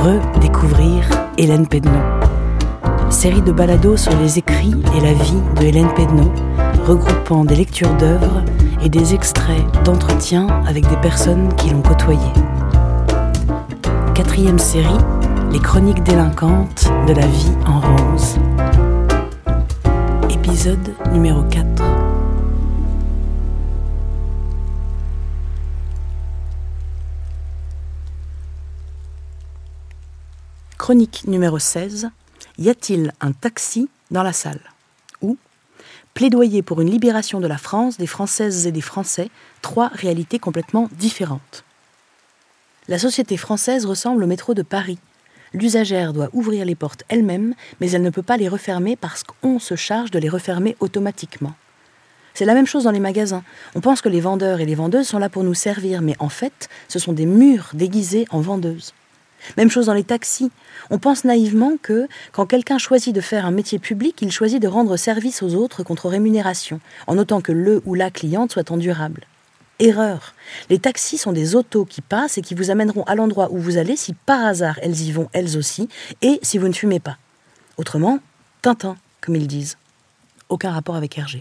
redécouvrir Hélène Pedneau. Série de balados sur les écrits et la vie de Hélène Pedneau, regroupant des lectures d'œuvres et des extraits d'entretiens avec des personnes qui l'ont côtoyée. 4e série, les chroniques délinquantes de la vie en rose. Épisode numéro 4. Chronique numéro 16. Y a-t-il un taxi dans la salle ? Ou plaidoyer pour une libération de la France, des Françaises et des Français, 3 réalités complètement différentes. La société française ressemble au métro de Paris. L'usagère doit ouvrir les portes elle-même, mais elle ne peut pas les refermer parce qu'on se charge de les refermer automatiquement. C'est la même chose dans les magasins. On pense que les vendeurs et les vendeuses sont là pour nous servir, mais en fait, ce sont des murs déguisés en vendeuses. Même chose dans les taxis. On pense naïvement que, quand quelqu'un choisit de faire un métier public, il choisit de rendre service aux autres contre rémunération, en notant que le ou la cliente soit endurable. Erreur. Les taxis sont des autos qui passent et qui vous amèneront à l'endroit où vous allez si par hasard elles y vont elles aussi, et si vous ne fumez pas. Autrement, Tintin, comme ils disent. Aucun rapport avec Hergé.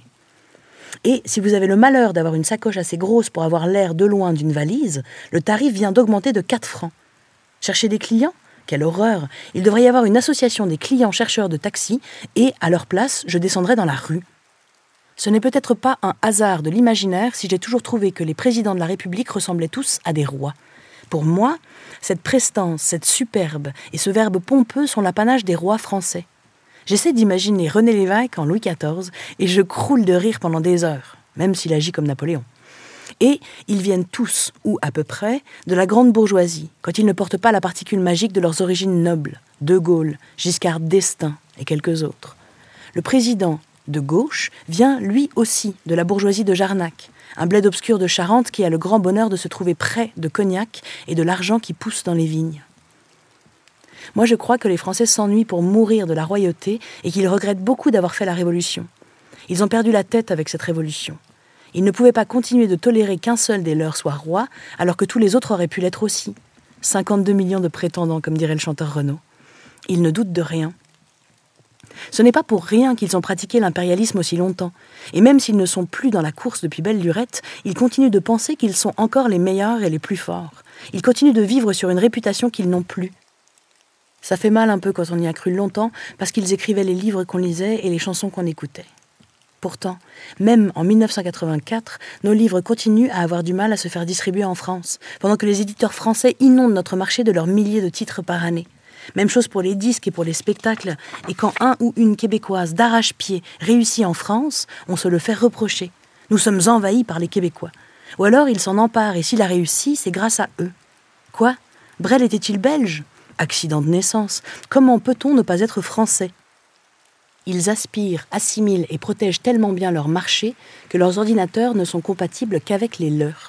Et si vous avez le malheur d'avoir une sacoche assez grosse pour avoir l'air de loin d'une valise, le tarif vient d'augmenter de 4 francs. Chercher des clients ? Quelle horreur ! Il devrait y avoir une association des clients chercheurs de taxi et, à leur place, je descendrai dans la rue. Ce n'est peut-être pas un hasard de l'imaginaire si j'ai toujours trouvé que les présidents de la République ressemblaient tous à des rois. Pour moi, cette prestance, cette superbe et ce verbe pompeux sont l'apanage des rois français. J'essaie d'imaginer René Lévesque en Louis XIV et je croule de rire pendant des heures, même s'il agit comme Napoléon. Et ils viennent tous, ou à peu près, de la grande bourgeoisie, quand ils ne portent pas la particule magique de leurs origines nobles, De Gaulle, Giscard d'Estaing et quelques autres. Le président de gauche vient lui aussi de la bourgeoisie de Jarnac, un bled obscur de Charente qui a le grand bonheur de se trouver près de Cognac et de l'argent qui pousse dans les vignes. Moi je crois que les Français s'ennuient pour mourir de la royauté et qu'ils regrettent beaucoup d'avoir fait la Révolution. Ils ont perdu la tête avec cette Révolution. Ils ne pouvaient pas continuer de tolérer qu'un seul des leurs soit roi, alors que tous les autres auraient pu l'être aussi. 52 millions de prétendants, comme dirait le chanteur Renaud. Ils ne doutent de rien. Ce n'est pas pour rien qu'ils ont pratiqué l'impérialisme aussi longtemps. Et même s'ils ne sont plus dans la course depuis belle lurette, ils continuent de penser qu'ils sont encore les meilleurs et les plus forts. Ils continuent de vivre sur une réputation qu'ils n'ont plus. Ça fait mal un peu quand on y a cru longtemps, parce qu'ils écrivaient les livres qu'on lisait et les chansons qu'on écoutait. Pourtant, même en 1984, nos livres continuent à avoir du mal à se faire distribuer en France, pendant que les éditeurs français inondent notre marché de leurs milliers de titres par année. Même chose pour les disques et pour les spectacles, et quand un ou une Québécoise d'arrache-pied réussit en France, on se le fait reprocher. Nous sommes envahis par les Québécois. Ou alors ils s'en emparent, et s'il a réussi, c'est grâce à eux. Quoi ? Brel était-il belge ? Accident de naissance. Comment peut-on ne pas être français ? Ils aspirent, assimilent et protègent tellement bien leur marché que leurs ordinateurs ne sont compatibles qu'avec les leurs.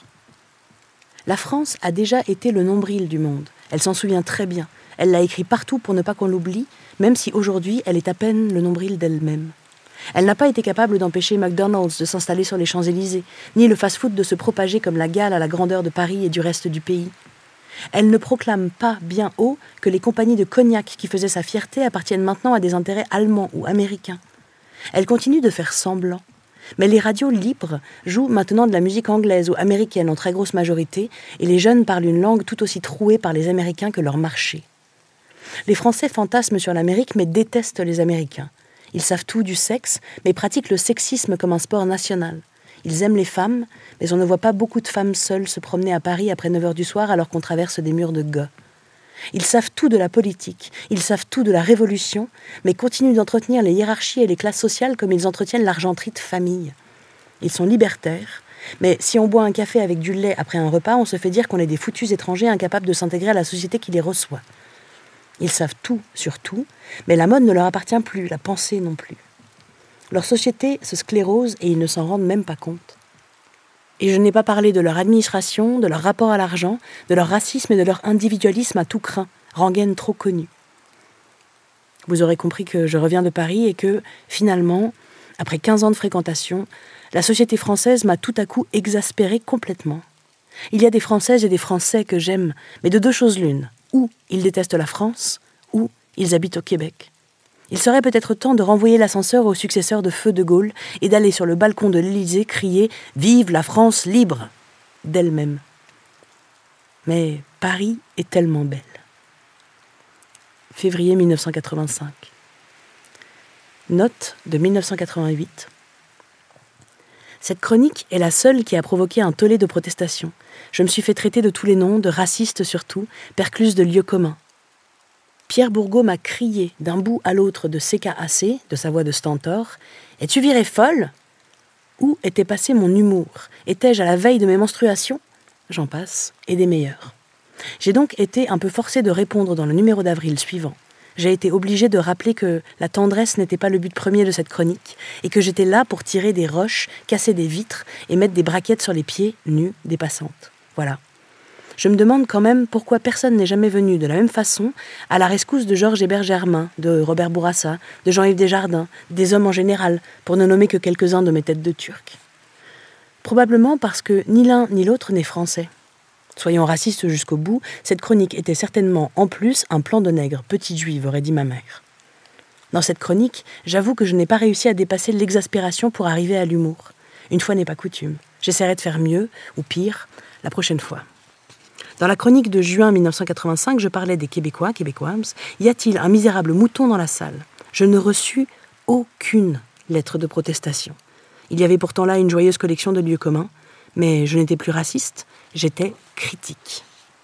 La France a déjà été le nombril du monde. Elle s'en souvient très bien. Elle l'a écrit partout pour ne pas qu'on l'oublie, même si aujourd'hui elle est à peine le nombril d'elle-même. Elle n'a pas été capable d'empêcher McDonald's de s'installer sur les Champs-Élysées, ni le fast-food de se propager comme la gale à la grandeur de Paris et du reste du pays. Elle ne proclame pas bien haut que les compagnies de cognac qui faisaient sa fierté appartiennent maintenant à des intérêts allemands ou américains. Elle continue de faire semblant. Mais les radios libres jouent maintenant de la musique anglaise ou américaine en très grosse majorité, et les jeunes parlent une langue tout aussi trouée par les Américains que leur marché. Les Français fantasment sur l'Amérique mais détestent les Américains. Ils savent tout du sexe, mais pratiquent le sexisme comme un sport national. Ils aiment les femmes, mais on ne voit pas beaucoup de femmes seules se promener à Paris après 9h du soir alors qu'on traverse des murs de gueux. Ils savent tout de la politique, ils savent tout de la révolution, mais continuent d'entretenir les hiérarchies et les classes sociales comme ils entretiennent l'argenterie de famille. Ils sont libertaires, mais si on boit un café avec du lait après un repas, on se fait dire qu'on est des foutus étrangers incapables de s'intégrer à la société qui les reçoit. Ils savent tout sur tout, mais la mode ne leur appartient plus, la pensée non plus. Leur société se sclérose et ils ne s'en rendent même pas compte. Et je n'ai pas parlé de leur administration, de leur rapport à l'argent, de leur racisme et de leur individualisme à tout crin, rengaine trop connue. Vous aurez compris que je reviens de Paris et que, finalement, après 15 ans de fréquentation, la société française m'a tout à coup exaspérée complètement. Il y a des Françaises et des Français que j'aime, mais de 2 choses l'une. ou ils détestent la France, ou ils habitent au Québec. Il serait peut-être temps de renvoyer l'ascenseur au successeur de Feu de Gaulle et d'aller sur le balcon de l'Élysée crier « Vive la France libre !» d'elle-même. Mais Paris est tellement belle. Février 1985. Note de 1988. Cette chronique est la seule qui a provoqué un tollé de protestation. Je me suis fait traiter de tous les noms, de raciste surtout, percluse de lieux communs. Pierre Bourgault m'a crié d'un bout à l'autre de CKAC, de sa voix de stentor, « Es-tu virée folle ?» Où était passé mon humour? Étais-je à la veille de mes menstruations? J'en passe, et des meilleurs. J'ai donc été un peu forcée de répondre dans le numéro d'avril suivant. J'ai été obligée de rappeler que la tendresse n'était pas le but premier de cette chronique et que j'étais là pour tirer des roches, casser des vitres et mettre des braquettes sur les pieds nus des passantes. Voilà. Je me demande quand même pourquoi personne n'est jamais venu de la même façon à la rescousse de Georges Hébert Germain, de Robert Bourassa, de Jean-Yves Desjardins, des hommes en général, pour ne nommer que quelques-uns de mes têtes de Turcs. Probablement parce que ni l'un ni l'autre n'est français. Soyons racistes jusqu'au bout, cette chronique était certainement en plus un plan de nègre, petite juive, aurait dit ma mère. Dans cette chronique, j'avoue que je n'ai pas réussi à dépasser l'exaspération pour arriver à l'humour. Une fois n'est pas coutume. J'essaierai de faire mieux, ou pire, la prochaine fois. Dans la chronique de juin 1985, je parlais des Québécois, Québécoises. Y a-t-il un misérable mouton dans la salle? Je ne reçus aucune lettre de protestation. Il y avait pourtant là une joyeuse collection de lieux communs, mais je n'étais plus raciste, j'étais critique.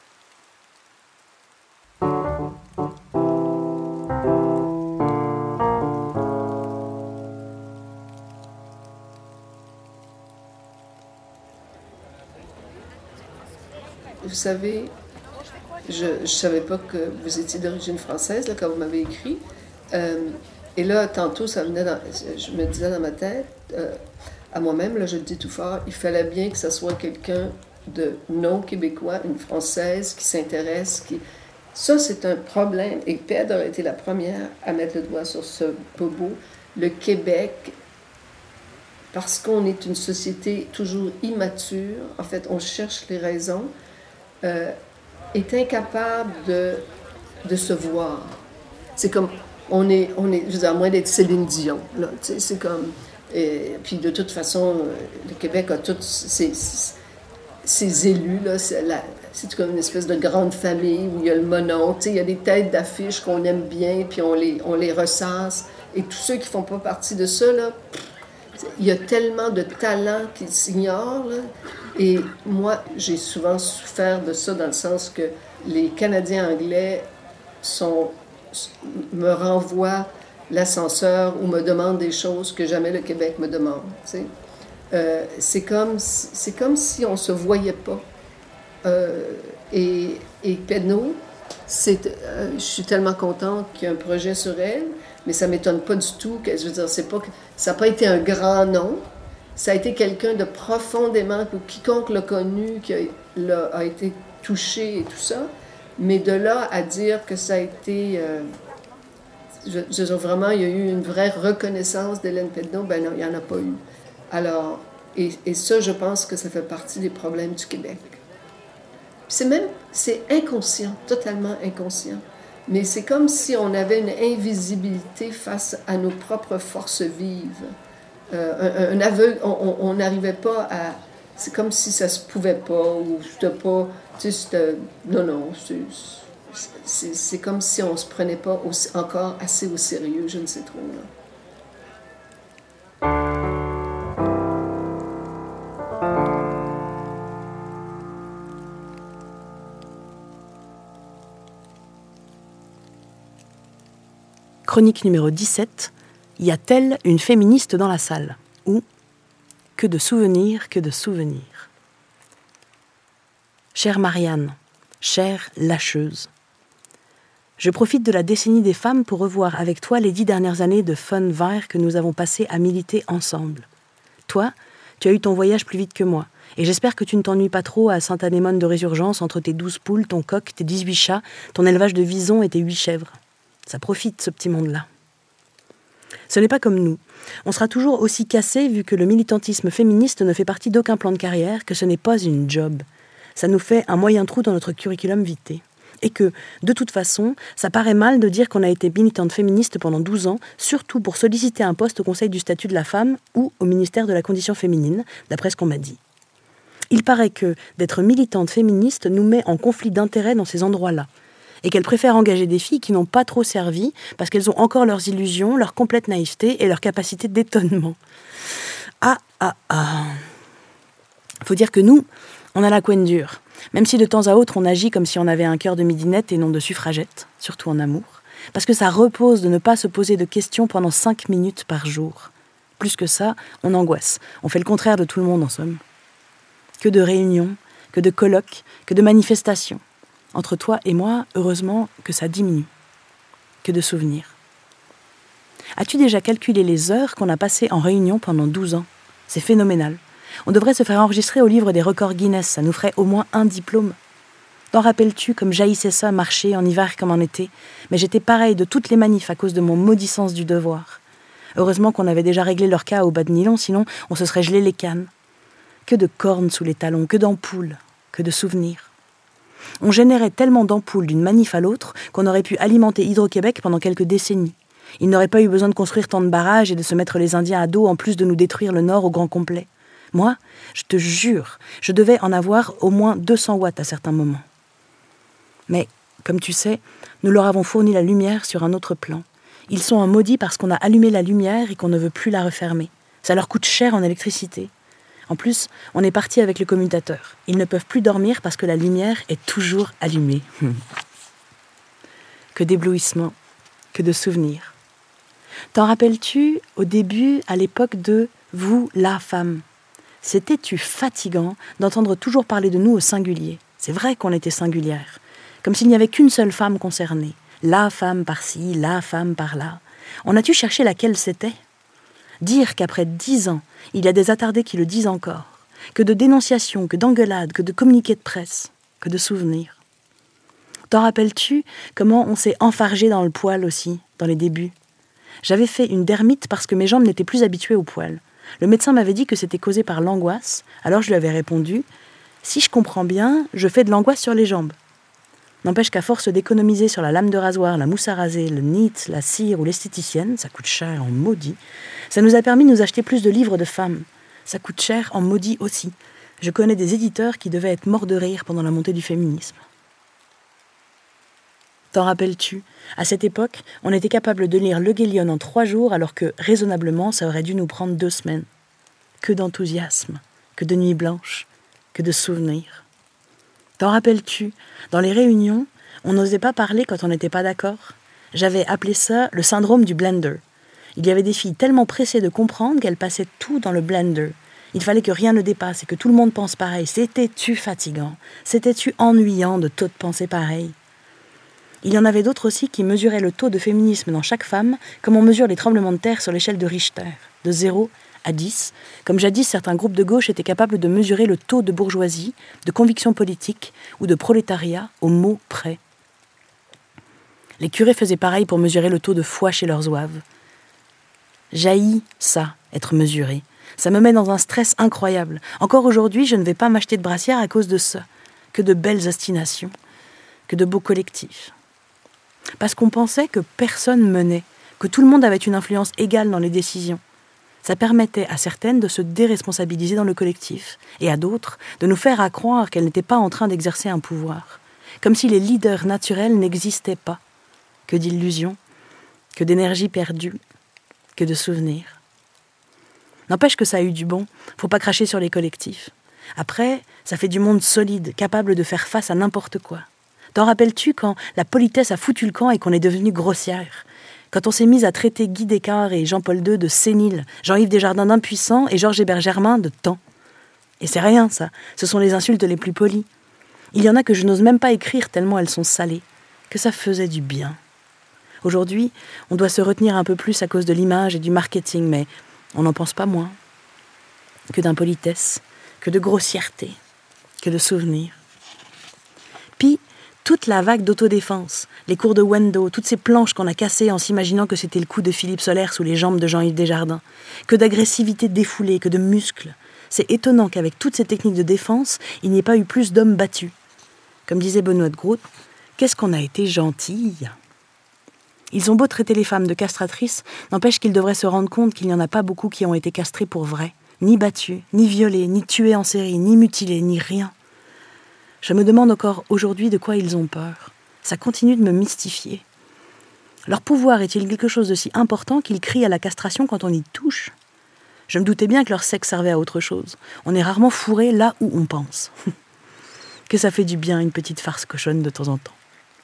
Vous savez, je ne savais pas que vous étiez d'origine française là, quand vous m'avez écrit. Et là, tantôt, ça venait je me disais dans ma tête, à moi-même, là, je le dis tout fort, il fallait bien que ce soit quelqu'un de non-québécois, une Française qui s'intéresse. Ça, c'est un problème. Et Ped aurait été la première à mettre le doigt sur ce bobo. Le Québec, parce qu'on est une société toujours immature, en fait, on cherche les raisons, est incapable de se voir. C'est comme, on est je veux dire, à moins d'être Céline Dion, là, tu sais, c'est comme, puis de toute façon, le Québec a tous ses élus, là, c'est comme une espèce de grande famille où il y a le monon, tu sais, il y a des têtes d'affiches qu'on aime bien, puis on les ressasse, et tous ceux qui font pas partie de ça, là, il y a tellement de talents qui s'ignorent, là. Et moi, j'ai souvent souffert de ça dans le sens que les Canadiens anglais me renvoient l'ascenseur ou me demandent des choses que jamais le Québec me demande. Tu sais. C'est comme si on ne se voyait pas. Et Pedno, je suis tellement contente qu'il y ait un projet sur elle, mais ça ne m'étonne pas du tout. Je veux dire, ça n'a pas été un grand nom. Ça a été quelqu'un de profondément, quiconque l'a connu, qui a été touché et tout ça. Mais de là à dire que ça a été... vraiment, il y a eu une vraie reconnaissance d'Hélène Pedneau, ben non, il n'y en a pas eu. Alors, et ça, je pense que ça fait partie des problèmes du Québec. C'est inconscient, totalement inconscient. Mais c'est comme si on avait une invisibilité face à nos propres forces vives. Un aveugle, on n'arrivait pas à... C'est comme si ça se pouvait pas, ou c'était pas... Tu sais, non, c'est comme si on se prenait pas encore assez au sérieux, je ne sais trop, là. Chronique numéro 17. Y a-t-elle une féministe dans la salle? Ou que de souvenirs, que de souvenirs. Chère Marianne, chère lâcheuse, je profite de la décennie des femmes pour revoir avec toi les 10 dernières années de fun vert que nous avons passées à militer ensemble. Toi, tu as eu ton voyage plus vite que moi, et j'espère que tu ne t'ennuies pas trop à Sainte-Anémone de Résurgence entre tes 12 poules, ton coq, tes 18 chats, ton élevage de visons et tes 8 chèvres. Ça profite, ce petit monde-là. Ce n'est pas comme nous. On sera toujours aussi cassé vu que le militantisme féministe ne fait partie d'aucun plan de carrière, que ce n'est pas une job. Ça nous fait un moyen trou dans notre curriculum vitae. Et que, de toute façon, ça paraît mal de dire qu'on a été militante féministe pendant 12 ans, surtout pour solliciter un poste au Conseil du statut de la femme ou au ministère de la condition féminine, d'après ce qu'on m'a dit. Il paraît que d'être militante féministe nous met en conflit d'intérêts dans ces endroits-là, et qu'elles préfèrent engager des filles qui n'ont pas trop servi parce qu'elles ont encore leurs illusions, leur complète naïveté et leur capacité d'étonnement. Faut dire que nous, on a la couenne dure, même si de temps à autre on agit comme si on avait un cœur de midinette et non de suffragette, surtout en amour, parce que ça repose de ne pas se poser de questions pendant 5 minutes par jour. Plus que ça, on angoisse, on fait le contraire de tout le monde en somme. Que de réunions, que de colloques, que de manifestations. Entre toi et moi, heureusement que ça diminue. Que de souvenirs. As-tu déjà calculé les heures qu'on a passées en réunion pendant 12 ans ? C'est phénoménal. On devrait se faire enregistrer au livre des records Guinness, ça nous ferait au moins un diplôme. T'en rappelles-tu comme jaillissait ça marcher en hiver comme en été ? Mais j'étais pareil de toutes les manifs à cause de mon maudit sens du devoir. Heureusement qu'on avait déjà réglé leur cas au bas de nylon, sinon on se serait gelé les cannes. Que de cornes sous les talons, que d'ampoules, que de souvenirs. On générait tellement d'ampoules d'une manif à l'autre qu'on aurait pu alimenter Hydro-Québec pendant quelques décennies. Il n'aurait pas eu besoin de construire tant de barrages et de se mettre les Indiens à dos en plus de nous détruire le Nord au grand complet. Moi, je te jure, je devais en avoir au moins 200 watts à certains moments. Mais, comme tu sais, nous leur avons fourni la lumière sur un autre plan. Ils sont en maudit parce qu'on a allumé la lumière et qu'on ne veut plus la refermer. Ça leur coûte cher en électricité. En plus, on est parti avec le commutateur. Ils ne peuvent plus dormir parce que la lumière est toujours allumée. Que d'éblouissement, que de souvenirs. T'en rappelles-tu, au début, à l'époque de « vous, la femme » ? C'était-tu fatigant d'entendre toujours parler de nous au singulier ? C'est vrai qu'on était singulière. Comme s'il n'y avait qu'une seule femme concernée. La femme par-ci, la femme par-là. En as-tu cherché laquelle c'était ? Dire qu'après 10 ans, il y a des attardés qui le disent encore, que de dénonciations, que d'engueulades, que de communiqués de presse, que de souvenirs. T'en rappelles-tu comment on s'est enfargé dans le poil aussi, dans les débuts ? J'avais fait une dermite parce que mes jambes n'étaient plus habituées au poil. Le médecin m'avait dit que c'était causé par l'angoisse, alors je lui avais répondu « Si je comprends bien, je fais de l'angoisse sur les jambes ». N'empêche qu'à force d'économiser sur la lame de rasoir, la mousse à raser, le NEAT, la cire ou l'esthéticienne, ça coûte cher en maudit, ça nous a permis de nous acheter plus de livres de femmes. Ça coûte cher en maudit aussi. Je connais des éditeurs qui devaient être morts de rire pendant la montée du féminisme. T'en rappelles-tu ? À cette époque, on était capable de lire Le Guélion en 3 jours alors que, raisonnablement, ça aurait dû nous prendre 2 semaines. Que d'enthousiasme, que de nuits blanches, que de souvenirs. T'en rappelles-tu ? Dans les réunions, on n'osait pas parler quand on n'était pas d'accord. J'avais appelé ça le syndrome du blender. Il y avait des filles tellement pressées de comprendre qu'elles passaient tout dans le blender. Il fallait que rien ne dépasse et que tout le monde pense pareil. C'était-tu fatigant ? C'était-tu ennuyant de tout penser pareil ? Il y en avait d'autres aussi qui mesuraient le taux de féminisme dans chaque femme comme on mesure les tremblements de terre sur l'échelle de Richter, de 0 à 10, comme jadis certains groupes de gauche étaient capables de mesurer le taux de bourgeoisie, de conviction politique ou de prolétariat au mot près. Les curés faisaient pareil pour mesurer le taux de foi chez leurs zouaves. Jaillit ça, être mesuré. Ça me met dans un stress incroyable. Encore aujourd'hui, je ne vais pas m'acheter de brassière à cause de ça. Que de belles ostinations, que de beaux collectifs. Parce qu'on pensait que personne menait, que tout le monde avait une influence égale dans les décisions. Ça permettait à certaines de se déresponsabiliser dans le collectif, et à d'autres de nous faire croire qu'elles n'étaient pas en train d'exercer un pouvoir, comme si les leaders naturels n'existaient pas. Que d'illusions, que d'énergie perdue, que de souvenirs. N'empêche que ça a eu du bon, faut pas cracher sur les collectifs. Après, ça fait du monde solide, capable de faire face à n'importe quoi. T'en rappelles-tu quand la politesse a foutu le camp et qu'on est devenu grossière ? Quand on s'est mis à traiter Guy Descartes et Jean-Paul II de séniles, Jean-Yves Desjardins d'impuissants et Georges Hébert Germain de temps. Et c'est rien, ça. Ce sont les insultes les plus polies. Il y en a que je n'ose même pas écrire tellement elles sont salées. Que ça faisait du bien. Aujourd'hui, on doit se retenir un peu plus à cause de l'image et du marketing, mais on n'en pense pas moins. Que d'impolitesse, que de grossièreté, que de souvenirs. Puis, toute la vague d'autodéfense, les cours de Wendo, toutes ces planches qu'on a cassées en s'imaginant que c'était le coup de Philippe Sollaire sous les jambes de Jean-Yves Desjardins. Que d'agressivité défoulée, que de muscles. C'est étonnant qu'avec toutes ces techniques de défense, il n'y ait pas eu plus d'hommes battus. Comme disait Benoît de Groot, qu'est-ce qu'on a été gentille. Ils ont beau traiter les femmes de castratrices, n'empêche qu'ils devraient se rendre compte qu'il n'y en a pas beaucoup qui ont été castrées pour vrai, ni battues, ni violées, ni tuées en série, ni mutilées, ni rien. Je me demande encore aujourd'hui de quoi ils ont peur. Ça continue de me mystifier. Leur pouvoir est-il quelque chose de si important qu'ils crient à la castration quand on y touche ? Je me doutais bien que leur sexe servait à autre chose. On est rarement fourré là où on pense. Que ça fait du bien, une petite farce cochonne de temps en temps.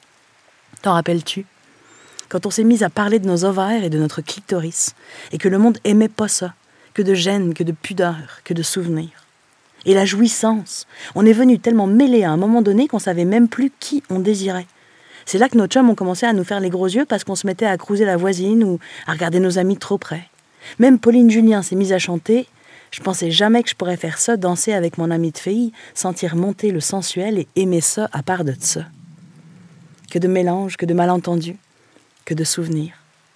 T'en rappelles-tu ? Quand on s'est mis à parler de nos ovaires et de notre clitoris, et que le monde aimait pas ça, que de gêne, que de pudeur, que de souvenirs. Et la jouissance, on est venu tellement mêlé à un moment donné qu'on savait même plus qui on désirait. C'est là que nos chums ont commencé à nous faire les gros yeux parce qu'on se mettait à cruiser la voisine ou à regarder nos amis trop près. Même Pauline Julien s'est mise à chanter. Je pensais jamais que je pourrais faire ça, danser avec mon ami de fille, sentir monter le sensuel et aimer ça à part de ça. Que de mélanges, que de malentendus, que de souvenirs.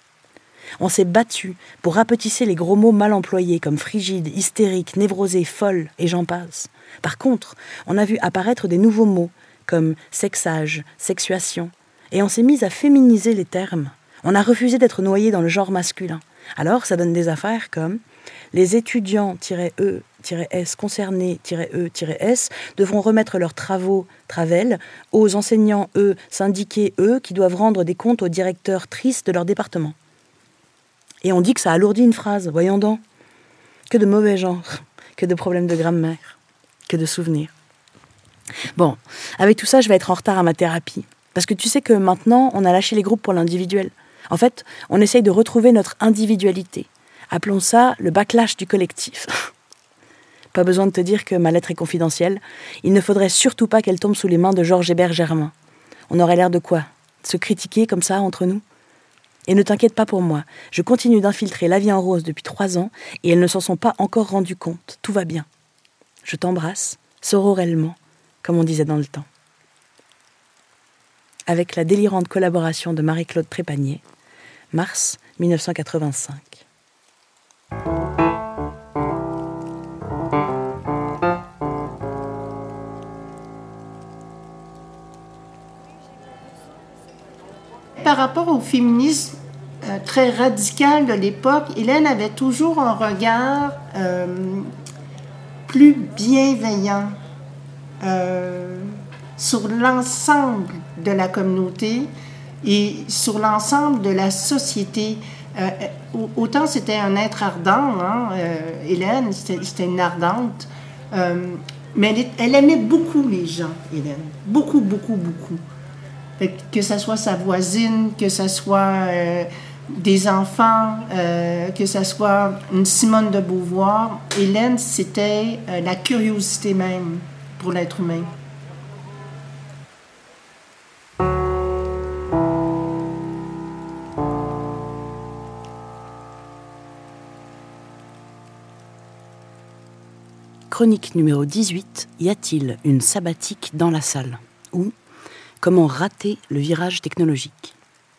On s'est battu pour rapetisser les gros mots mal employés comme frigide, hystérique, névrosé, folle, et j'en passe. Par contre, on a vu apparaître des nouveaux mots comme sexage, sexuation, et on s'est mis à féminiser les termes. On a refusé d'être noyé dans le genre masculin. Alors, ça donne des affaires comme les étudiants-E-S concernés-E-S devront remettre leurs travaux Travel aux enseignants syndiqués qui doivent rendre des comptes aux directeurs tristes de leur département. Et on dit que ça alourdit une phrase, voyons donc. Que de mauvais genre, que de problèmes de grammaire, que de souvenirs. Bon, avec tout ça, je vais être en retard à ma thérapie. Parce que tu sais que maintenant, on a lâché les groupes pour l'individuel. En fait, on essaye de retrouver notre individualité. Appelons ça le backlash du collectif. Pas besoin de te dire que ma lettre est confidentielle. Il ne faudrait surtout pas qu'elle tombe sous les mains de Georges Hébert Germain. On aurait l'air de quoi ? De se critiquer comme ça entre nous ? Et ne t'inquiète pas pour moi. Je continue d'infiltrer La Vie en Rose depuis 3 ans et elles ne s'en sont pas encore rendues compte. Tout va bien. Je t'embrasse, sororellement, comme on disait dans le temps. Avec la délirante collaboration de Marie-Claude Trépanier, mars 1985. Par rapport au féminisme très radical de l'époque, Hélène avait toujours un regard plus bienveillant sur l'ensemble de la communauté et sur l'ensemble de la société. Autant c'était un être ardent, Hélène, c'était une ardente, mais elle aimait beaucoup les gens, Hélène. Beaucoup, beaucoup, beaucoup. Que ça soit sa voisine, que ça soit des enfants, que ça soit une Simone de Beauvoir, Hélène, c'était la curiosité même pour l'être humain. Chronique numéro 18, y a-t-il une sabbatique dans la salle ? Ou comment rater le virage technologique ?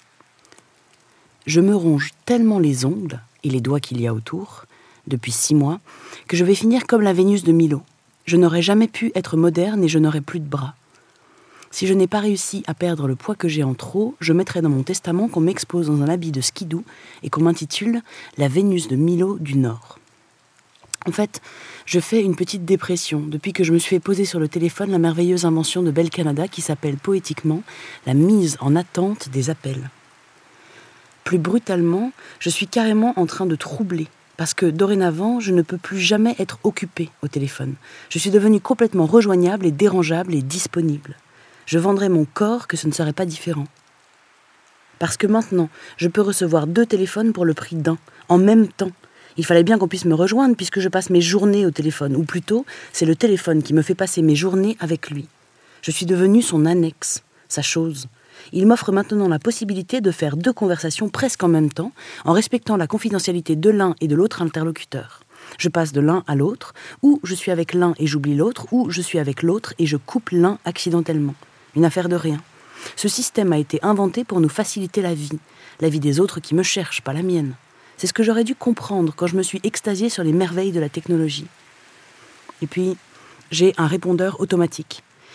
Je me ronge tellement les ongles et les doigts qu'il y a autour, depuis 6 mois, que je vais finir comme la Vénus de Milo. Je n'aurais jamais pu être moderne et je n'aurais plus de bras. Si je n'ai pas réussi à perdre le poids que j'ai en trop, je mettrai dans mon testament qu'on m'expose dans un habit de skidoo et qu'on m'intitule « La Vénus de Milo du Nord ». En fait, je fais une petite dépression depuis que je me suis fait poser sur le téléphone la merveilleuse invention de Bell Canada qui s'appelle poétiquement la mise en attente des appels. Plus brutalement, je suis carrément en train de troubler parce que dorénavant, je ne peux plus jamais être occupée au téléphone. Je suis devenue complètement rejoignable et dérangeable et disponible. Je vendrais mon corps que ce ne serait pas différent. Parce que maintenant, je peux recevoir 2 téléphones pour le prix d'un, en même temps. Il fallait bien qu'on puisse me rejoindre puisque je passe mes journées au téléphone. Ou plutôt, c'est le téléphone qui me fait passer mes journées avec lui. Je suis devenue son annexe, sa chose. Il m'offre maintenant la possibilité de faire 2 conversations presque en même temps, en respectant la confidentialité de l'un et de l'autre interlocuteur. Je passe de l'un à l'autre, ou je suis avec l'un et j'oublie l'autre, ou je suis avec l'autre et je coupe l'un accidentellement. Une affaire de rien. Ce système a été inventé pour nous faciliter la vie des autres qui me cherchent, pas la mienne. C'est ce que j'aurais dû comprendre quand je me suis extasiée sur les merveilles de la technologie. Et puis, j'ai un répondeur automatique.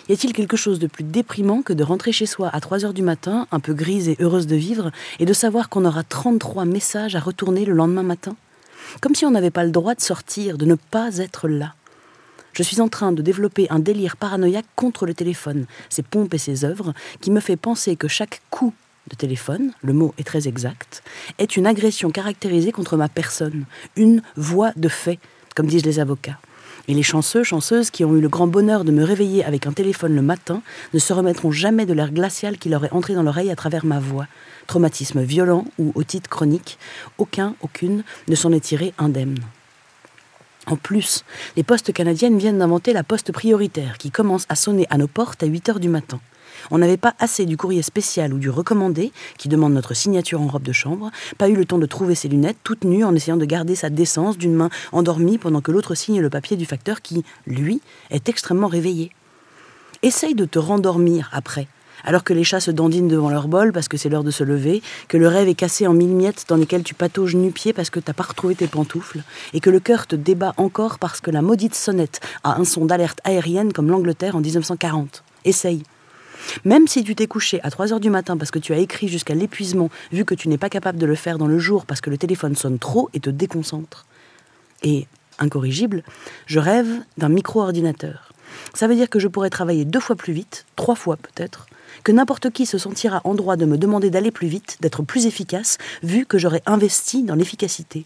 Y a-t-il quelque chose de plus déprimant que de rentrer chez soi à 3h du matin, un peu grise et heureuse de vivre, et de savoir qu'on aura 33 messages à retourner le lendemain matin ? Comme si on n'avait pas le droit de sortir, de ne pas être là. Je suis en train de développer un délire paranoïaque contre le téléphone, ses pompes et ses œuvres, qui me fait penser que chaque coup de téléphone, le mot est très exact, est une agression caractérisée contre ma personne, une voie de fait, comme disent les avocats. Et les chanceuses qui ont eu le grand bonheur de me réveiller avec un téléphone le matin ne se remettront jamais de l'air glacial qui leur est entré dans l'oreille à travers ma voix. Traumatisme violent ou otite chronique, aucune ne s'en est tiré indemne. En plus, les postes canadiennes viennent d'inventer la poste prioritaire qui commence à sonner à nos portes à 8h du matin. On n'avait pas assez du courrier spécial ou du recommandé, qui demande notre signature en robe de chambre, pas eu le temps de trouver ses lunettes, toute nue en essayant de garder sa décence d'une main endormie pendant que l'autre signe le papier du facteur qui, lui, est extrêmement réveillé. Essaye de te rendormir après, alors que les chats se dandinent devant leur bol parce que c'est l'heure de se lever, que le rêve est cassé en 1000 miettes dans lesquelles tu patauges nu-pied parce que t'as pas retrouvé tes pantoufles, et que le cœur te débat encore parce que la maudite sonnette a un son d'alerte aérienne comme l'Angleterre en 1940. Essaye. Même si tu t'es couché à 3h du matin parce que tu as écrit jusqu'à l'épuisement, vu que tu n'es pas capable de le faire dans le jour parce que le téléphone sonne trop et te déconcentre. Et, incorrigible, je rêve d'un micro-ordinateur. Ça veut dire que je pourrais travailler 2 fois plus vite, 3 fois peut-être, que n'importe qui se sentira en droit de me demander d'aller plus vite, d'être plus efficace, vu que j'aurais investi dans l'efficacité.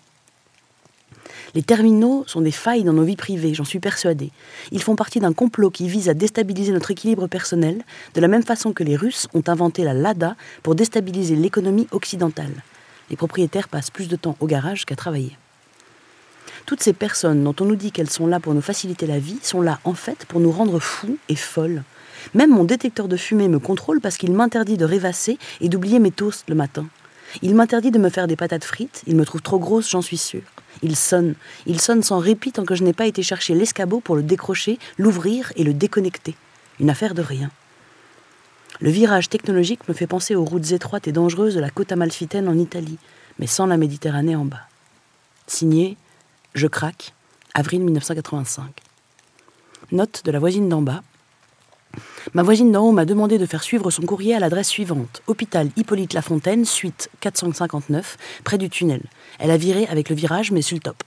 Les terminaux sont des failles dans nos vies privées, j'en suis persuadée. Ils font partie d'un complot qui vise à déstabiliser notre équilibre personnel, de la même façon que les Russes ont inventé la Lada pour déstabiliser l'économie occidentale. Les propriétaires passent plus de temps au garage qu'à travailler. Toutes ces personnes dont on nous dit qu'elles sont là pour nous faciliter la vie sont là, en fait, pour nous rendre fous et folles. Même mon détecteur de fumée me contrôle parce qu'il m'interdit de rêvasser et d'oublier mes toasts le matin. Il m'interdit de me faire des patates frites, il me trouve trop grosse, j'en suis sûre. Il sonne sans répit tant que je n'ai pas été chercher l'escabeau pour le décrocher, l'ouvrir et le déconnecter. Une affaire de rien. Le virage technologique me fait penser aux routes étroites et dangereuses de la côte amalfitaine en Italie, mais sans la Méditerranée en bas. Signé « Je craque », avril 1985. Note de la voisine d'en bas. Ma voisine d'en haut m'a demandé de faire suivre son courrier à l'adresse suivante. Hôpital Hippolyte Lafontaine, suite 459, près du tunnel. Elle a viré avec le virage, mais sur le top.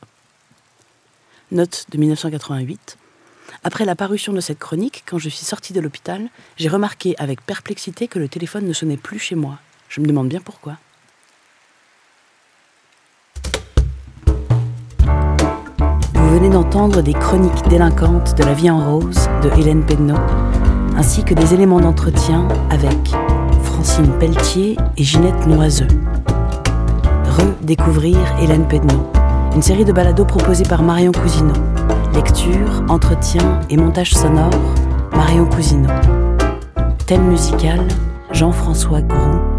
Note de 1988. Après la parution de cette chronique, quand je suis sortie de l'hôpital, j'ai remarqué avec perplexité que le téléphone ne sonnait plus chez moi. Je me demande bien pourquoi. Vous venez d'entendre des chroniques délinquantes de la vie en rose de Hélène Pedneau, ainsi que des éléments d'entretien avec Francine Pelletier et Ginette Noiseux. Redécouvrir Hélène Pedneau, une série de balados proposée par Marion Cousineau. Lecture, entretien et montage sonore, Marion Cousineau. Thème musical, Jean-François Groux.